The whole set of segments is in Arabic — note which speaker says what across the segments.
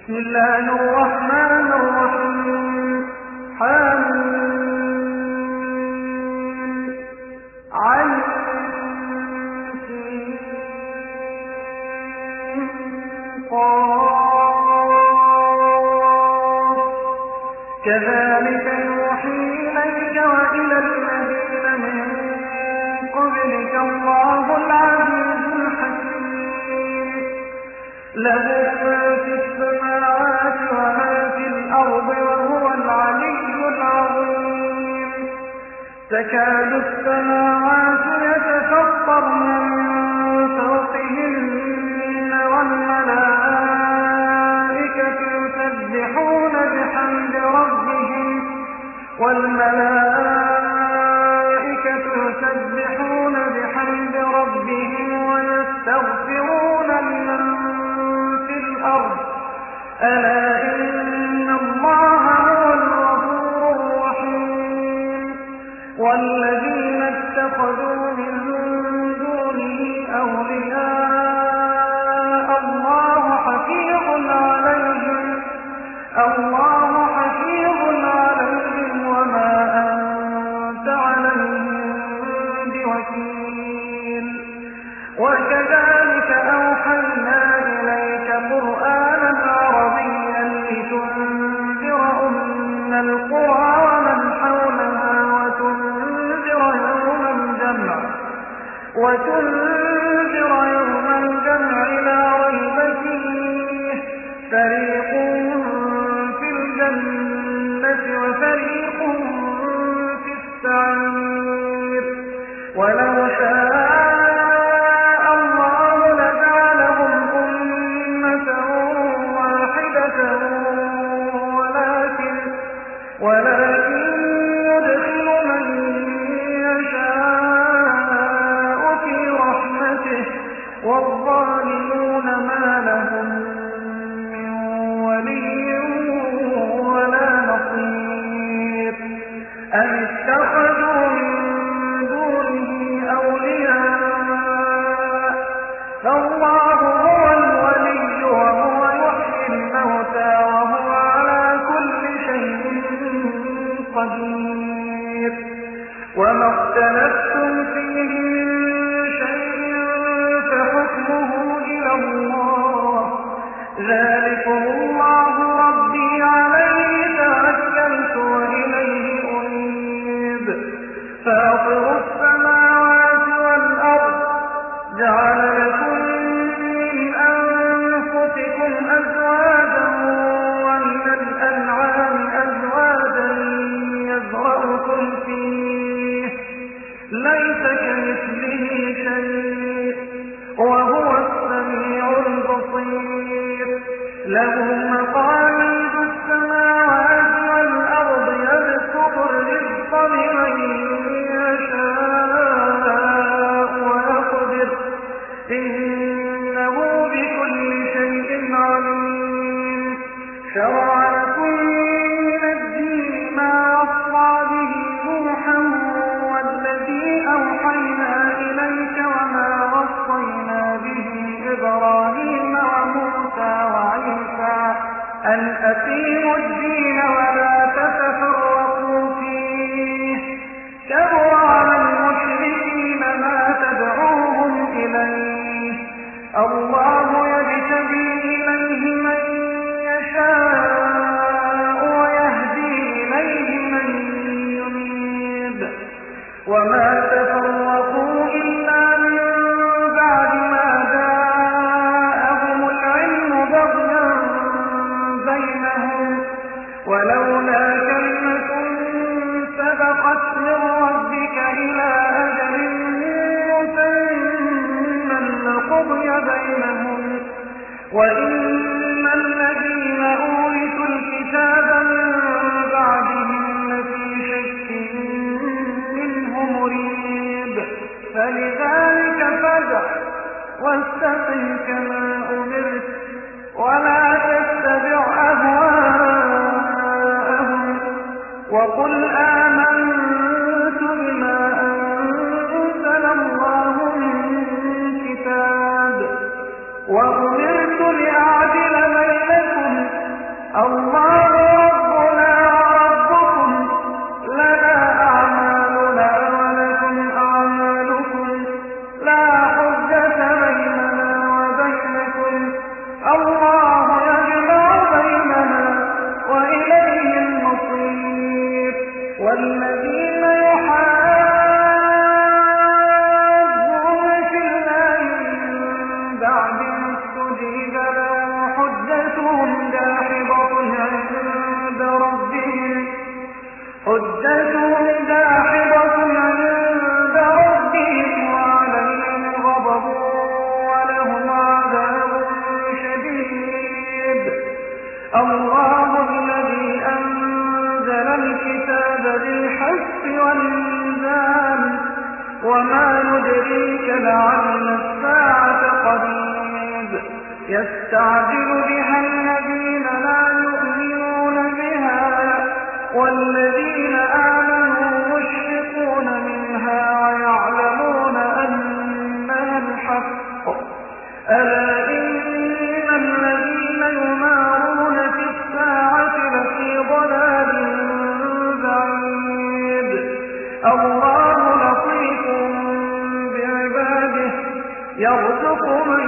Speaker 1: بسم الله الرحمن الرحيم. حميم عين كذلك يوحي إليك وإلى الذين من قبلك الله العزيز الحكيم. له ما في السماوات وما في الأرض وهو العلي العظيم. تكاد السماوات يتفطرن من فوقهن والملائكة يسبحون بحمد ربهم ويستغفرون لمن في الأرض ألا إن الله هو الغفور الرحيم. والذين اتخذوا من دونه أولياء الله حفيظ عليهم وما أنت عليهم بوكيل. وكذلك أوحينا إليك قرآنا عربيا لتنذر أم القرى ومن حولها وتنذر يوم الجمع لا ريب فيه فريق في الجنة وفريق في السعير. ولو شاء الله لجعلهم أمة واحدة ولكن يدخل من يشاء في رحمته والظالمون ما لهم من ولي ولا نصير. أم اتخذوا من دونه أولياء فالله هو الولي وهو يحيي الموتى وهو على كل شيء قدير. وما اختلفتم فيه من شيء فحكمه إلى الله. ذلكم الله ربي عليه توكلت وإليه أنيب. فاطر السماوات والأرض جعل لكم من أنفسكم أزواجا ومن الأنعام أزواجا يذرأكم فيه ليس كمثله شيء وهو السميع البصير. له مقاليد السماوات والأرض يبسط الرزق لمن يشاء ويقدر إنه بكل شيء عليم. شرع لكم من الدين ما وصى به نوحا والذي أوحينا إليك وما وصينا به إبراهيم وموسى وعيسى أن أقيموا الدين ولا تتفرقوا فيه. كبر على المشركين ما تدعوهم إليه. الله يجتبي إليه من يشاء ويهدي إليه من ينيب. وما تفرقوا إلا من بعد ما جاءهم العلم بغيا بينهم ولولا كلمة سبقت من ربك إلى أجل مسمى لقضي بينهم وإن الذين أورثوا الكتاب من بعدهم لفي شك منه مريب. فلذلك فادع واستقم كما أمرت ولا تتبع أهواءهم وقل آمنت بما أنزل الله من كتاب وأمرت لأعدل بينكم حجتهم داحضة عند ربهم وعليهم غضب ولهم عذاب شديد. الله الذي أنزل الكتاب بالحق والميزان وما يدريك لعل الساعة قريب. يستعجل بها الذين لا يؤمنون بها والذين آمنوا مشفقون منها ويعلمون أنها الحق. ألا إن الذين يمارون في الساعة لفي ضلال بعيد. الله لطيف بعباده يرزق من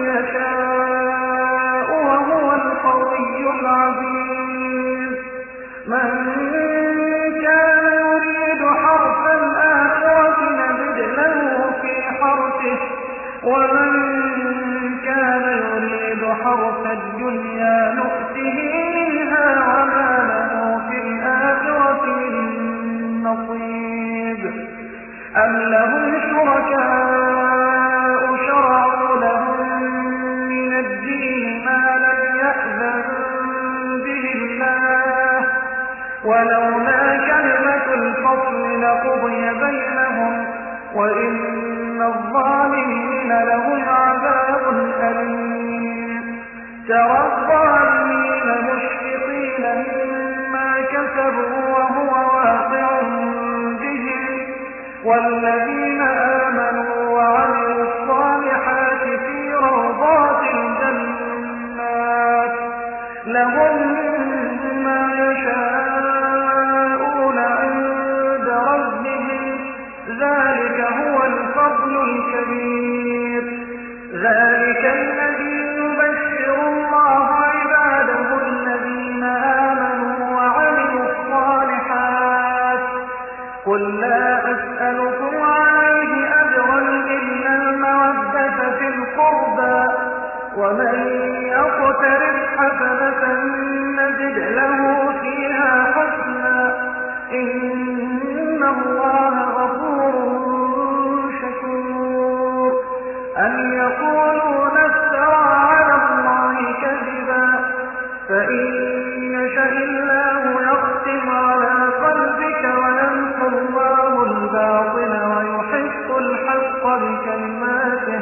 Speaker 1: يشاء وهو القوي العزيز. من كان يريد حرث الآخرة نزد له في حرثه ومن كان يريد حرث الدنيا نؤته منها وما له في الآخرة من نصيب. أم لهم شركاء شرعوا لهم من الدين ما لم يأذن به الله ولولا كلمة الفصل لقضي بينهم وإن الظالمين لهم عذاب أليم. ترى الظالمين مشفقين مما كسبوا وهو واقع بهم والذين آمنوا وعملوا الصالحات في روضات الجنات لهم ما يشاءون عند ربهم ذلك هو الفضل الكبير. ذلك الذي يبشر الله عباده الذين آمنوا وعملوا الصالحات. قل لا أسألكم عليه أجرا إلا المودة في القربى ومن يقترف حسنة نزد له فيها حسنا إن الله غفور شكور. أم يقولون افترى على الله كذبا فإن يشاء الله يختم على قلبك ويمحو الله الباطل ويحق الحق بكلماته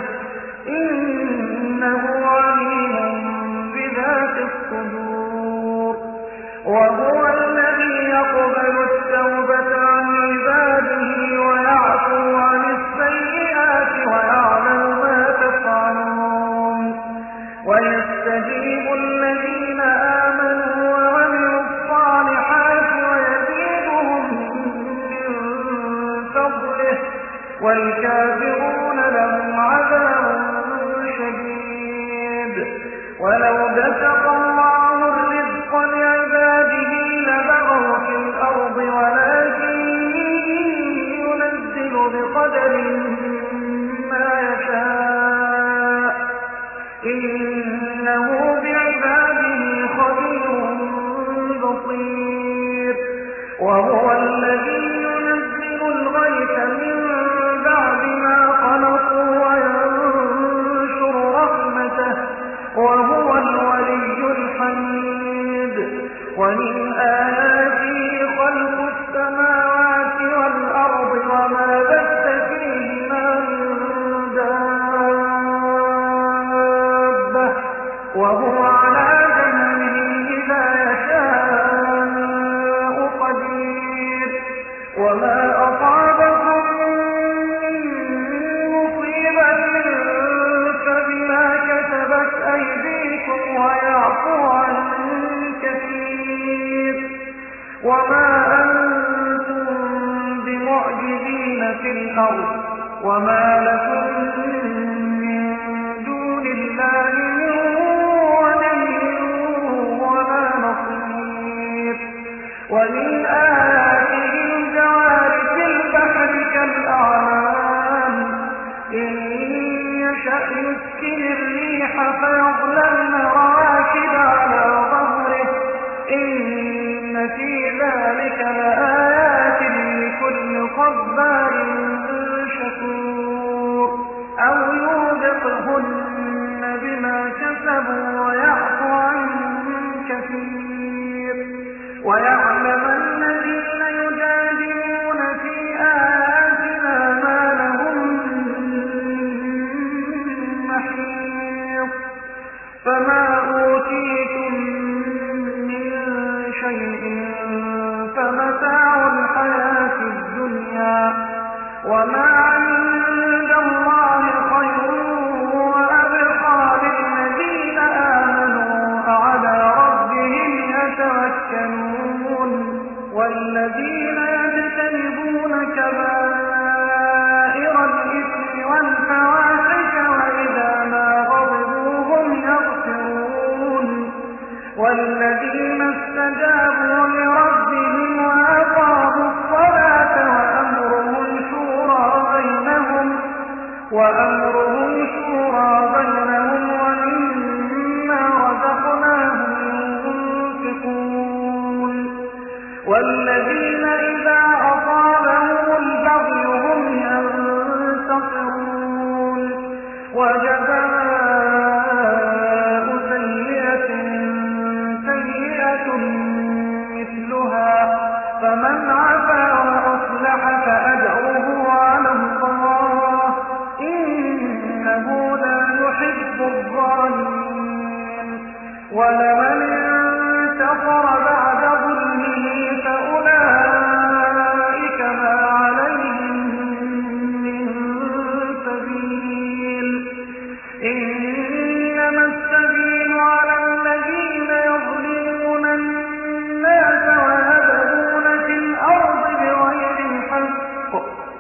Speaker 1: إنه عليم بذات الصدور. وهو الذي يقبل التوبة عن عباده ويعفو عن السيئات ويعلم ما تفعلون ويستجيب الذين آمنوا وعملوا الصالحات ويزيدهم من فضله والكافرون لهم عذاب شديد. ولو بسط الله الرزق لعباده لبغوا في الأرض ولكن ينزل بقدر ما يشاء إنه بعباده خبير بصير. وهو الذي ينزل الغيث من بعد ما قنطوا وينشر رحمته وهو الولي الحميد. ومن آياته خلق السماوات والأرض وما بث فيهما من دابة وهو على جمعه إذا يشاء قدير. وما أصابكم من مصيبة فبما كسبت أيديكم ويعفو عن كثير. وما أنتم بمعجزين في الأرض وما لكم من دون الله من ولي ولا نصير. ومن آياته الجوار في البحر كالأعلام إن يشأ يسكن الريح فيظللن رواكد على ظهره إن في ذلك لآية ويعلم الذين يجادلون في آياتنا ما لهم من محيص فما أوتيتم من شيء فمتاع الحياة الدنيا وما عند الله خير وأبقى للذين آمنوا وعلى ربهم يتوكلون والذين يجتنبون كبائر الإثم والفواحش وإذا ما غضبوا هم يغفرون والذين استجابوا لربهم وأقاموا الصلاة وأمرهم شورى بينهم ومما رزقناهم ينفقون والذين إذا أصابهم البغي هم ينتصرون وجزاء سيئة سيئة مثلها فمن عفا وأصلح فأجره على الله إنه لا يحب الظالمين ولمن انتصر بعد ظلمه فأولئك ما عليهم من سبيل إنما السبيل على الذين يظلمون الناس ويبغون في الأرض بغير الحق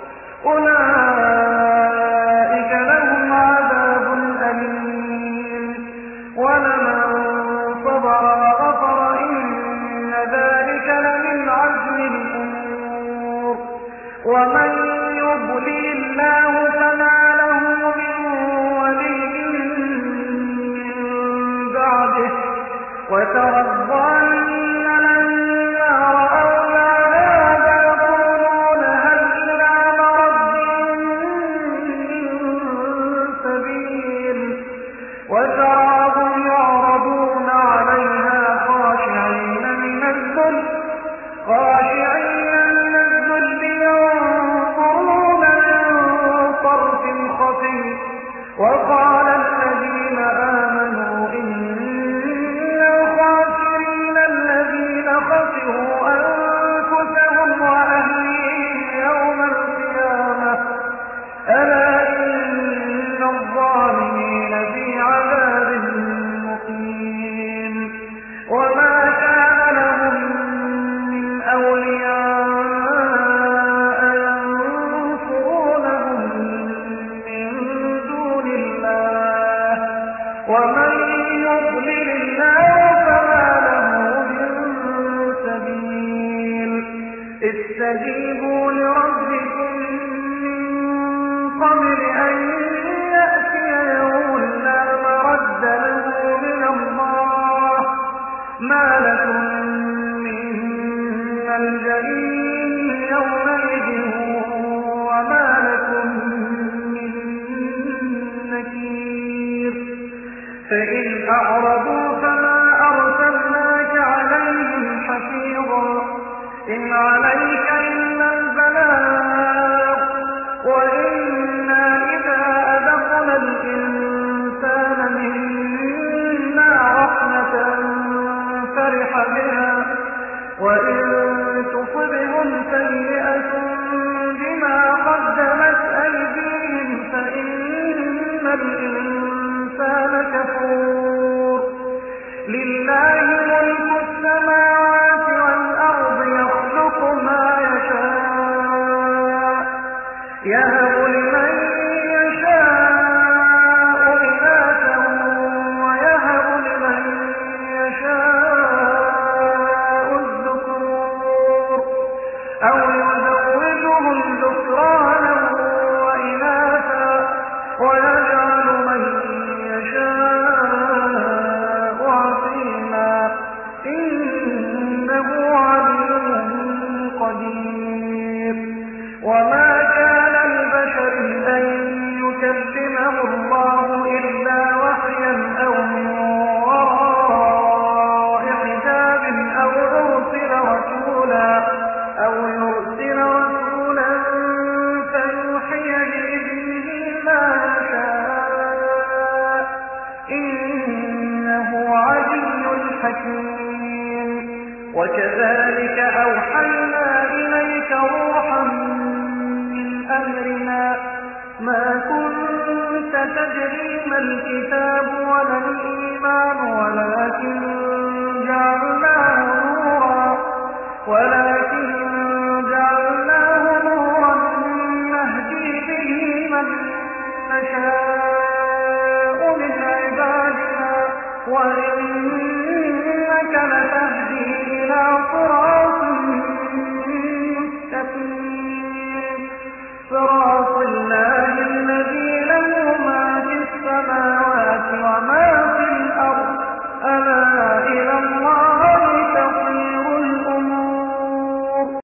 Speaker 1: أولئك لهم عذاب أليم ولمن صبر وغفر إن ذلك لمن عزم الأمور ومن يضلل الله فما له من ولي من بعده وترى الظالمين لما رأوا العذاب يقولون هل إلى مرد من سبيل وتراهم يعرضون عليها خاشعين من الذل ينظرون من طرف خفي وقال الذين آمنوا إن الخاسرين الذين خسروا أنفسهم وأهليهم يوم القيامة ألا إن الظالمين في عذاب مقيم وما كان لهم من أولياء ينصرونهم من دون الله ومن يضلل الله فما له من سبيل استجيبوا لربكم من قبل أن يأتي يوم لا مرد له من الله ما لكم من ملجأ يومئذ وما لكم من نكير فإن أعرضوا فما أرسلناك عليهم حفيظا إن عليك إلا البلاغ وإنا إذا أذقنا الإنسان منا رحمة فرح بها وإن تصبهم سيئة بما قدمت أيديهم فإن الإنسان كفور لله ملك السماوات والأرض يخلق ما يشاء يهب لمن يشاء إناثا ويهب لمن يشاء الذكور أو يزوجهم ذكرانا وإناثا ويجعل من يشاء عقيما وكذلك أوحينا إليك روحا من أمرنا ما كنت تدري ما الكتاب ولا الإيمان ولكن